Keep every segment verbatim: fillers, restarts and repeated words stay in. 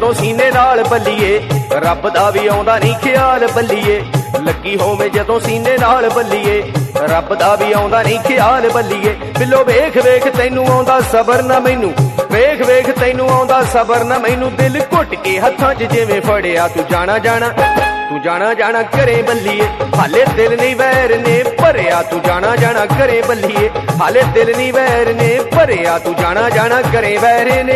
जदों सीने नाल बल्लीए, रब दा भी आउंदा नहीं ख्याल बल्लीए। लगी होवे जदों सीने नाल बल्लीए, रब दा भी आउंदा नहीं ख्याल बल्लीए। बिलो वेख वेख तैनू आउंदा सबर ना मैनू, वेख वेख तैनू आउंदा सबर ना मैनू। दिल घुट के हत्थां च जिवें फड़िया तू जाना जाना, तू जाना जाना करे बल्लीए। हाले दिल नहीं वैर ने भरिया, तू जाना जाना करे बल्लीए। हाले दिल नहीं वैर ने भरिया, तू जाना जाना करे वैर ने।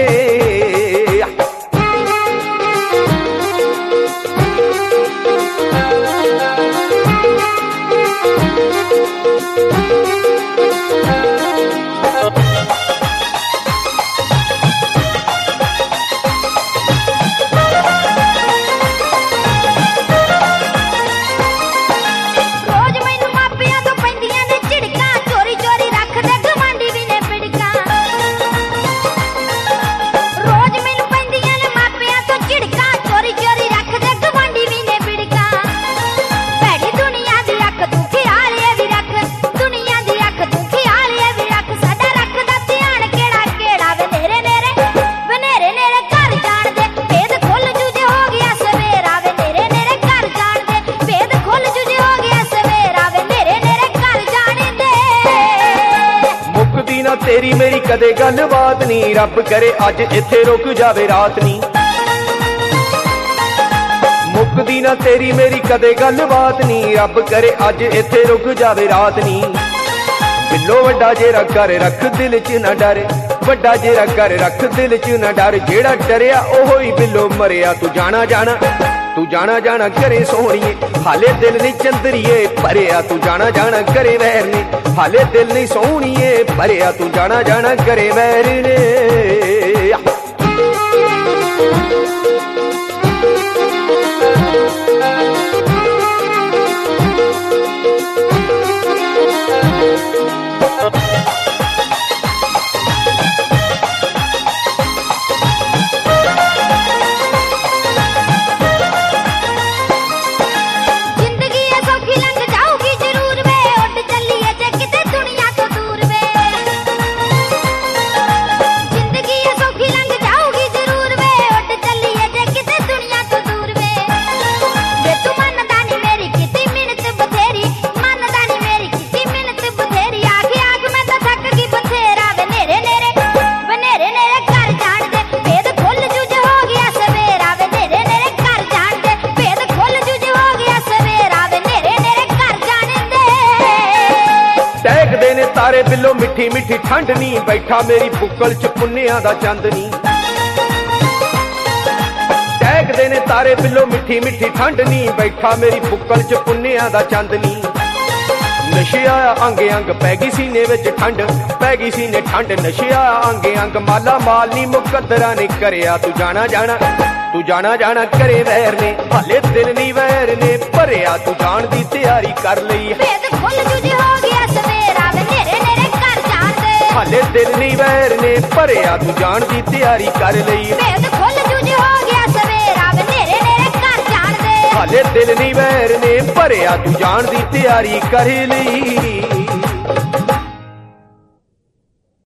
तेरी मेरी कदे गल बात नी, रब करे अज इत्थे रुक जावे रात नी। मुकदी ना तेरी मेरी कदे गल बात नी, रब करे अज इत्थे रुक जावे रात नी। बिलो वड्डा जेरा कर रख दिल च ना डर, वड्डा जेरा कर रख दिल च ना डर। जेड़ा डरिया ओहो ही बिलो मरिया, तू जाना जाना, तू जाना जाना करे सोहणीए। हाले दिल नहीं चंदरीए भरिया, तू जाना जाना करे वैर ने। हाले दिल नहीं सोहणीए भरिया, तू जाना जाना करे वैर ने। तारे बिलो मिठी मिठी ठंड नी, बैठा मेरी बुक्कल च पुन्निया दा चंद नी। टहकदे ने तारे बिलो मिठी मिठी ठंड नी, बैठा मेरी बुक्कल च पुन्निया दा चंद नी। नशे आया अंगे अंग पैगी सीने विच ठंड, पैगी सीने ठंड नशे आया अंगे अंग। माला माल नी मुकद्दरा ने करया, तू जाना जाना, तू जाना जाना करे वैर ने। हाले दिल नी वैर ने भरिया, तू जान दी तैयारी कर लई। हाले दिल नहीं वैर ने भरिया, तू जान दी तैयारी कर लई। हाले दिल नहीं वैर ने भरिया, तू जान दी तैयारी कर लई।